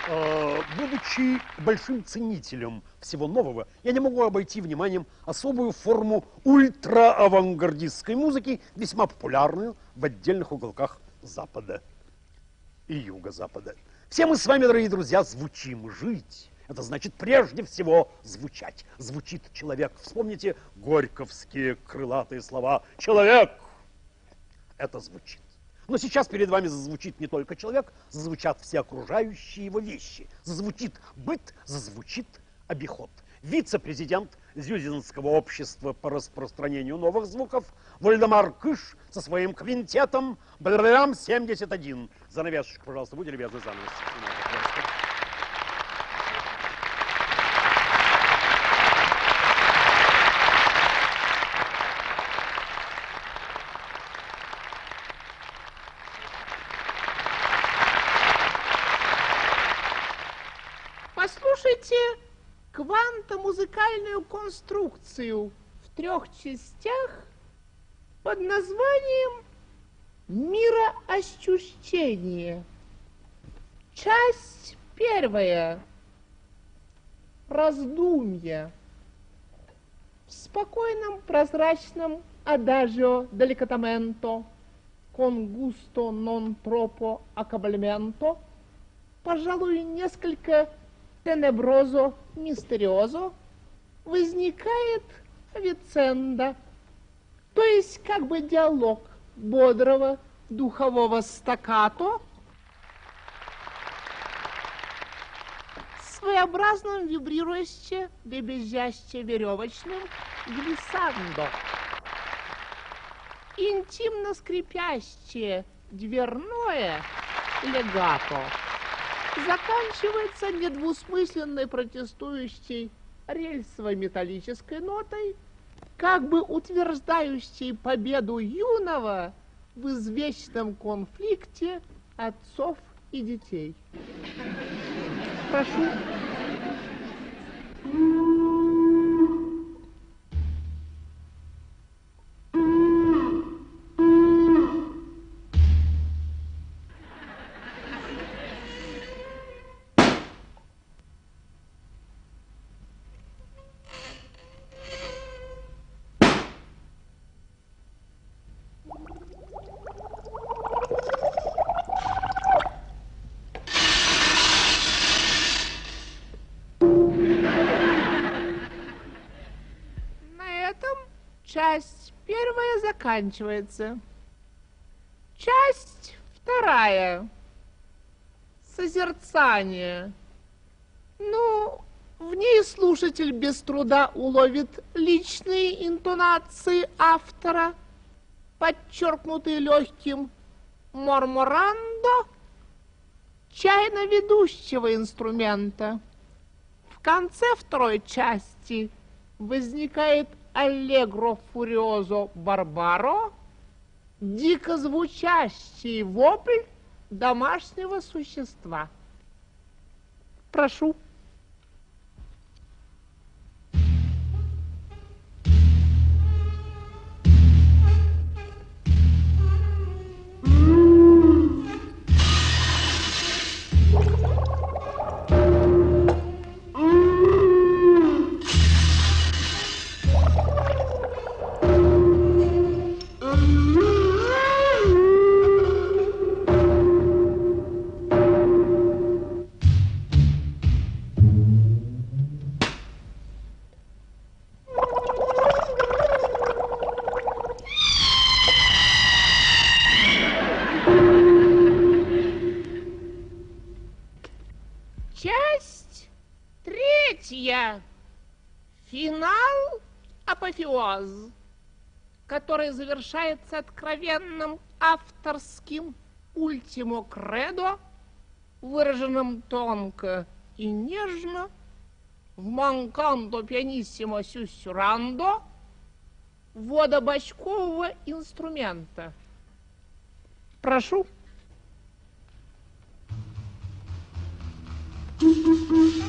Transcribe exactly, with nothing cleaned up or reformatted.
Э, будучи большим ценителем всего нового, я не могу обойти вниманием особую форму ультра-авангардистской музыки, весьма популярную в отдельных уголках Запада и Юго-Запада. Все мы с вами, дорогие друзья, звучим. Жить — это значит прежде всего звучать. Звучит человек. Вспомните горьковские крылатые слова. Человек — это звучит. Но сейчас перед вами зазвучит не только человек, зазвучат все окружающие его вещи. Зазвучит быт, зазвучит обиход. Вице-президент Зюзинского общества по распространению новых звуков Вольдемар Кыш со своим квинтетом Б семьдесят один. Занавесочку, пожалуйста, будьте любезны, занавес. Послушайте квантомузыкальную конструкцию в трех частях под названием «Мироощущение». Часть первая. Раздумья. В спокойном, прозрачном адажио деликатаменто, con gusto non troppo accablamento, пожалуй, несколько тенеброзо, мистериозо, возникает авиценда, то есть как бы диалог бодрого духового стаккато с своеобразным вибрирующе, дребезжаще веревочным глиссандо. Интимно скрипящее дверное легато заканчивается недвусмысленной протестующей рельсово-металлической нотой, как бы утверждающей победу юного в извечном конфликте отцов и детей. Прошу. Часть первая заканчивается. Часть вторая. Созерцание. Ну, в ней слушатель без труда уловит личные интонации автора, подчеркнутые легким морморандо чайно-ведущего инструмента. В конце второй части возникает аллегро фуриозо барбаро, дико звучащий вопль домашнего существа. Прошу. Часть третья. Финал апофеоз, который завершается откровенным авторским ультимо кредо, выраженным тонко и нежно, в манканто пианиссимо сюссюрандо ввода бочкового инструмента. Прошу. Thank you.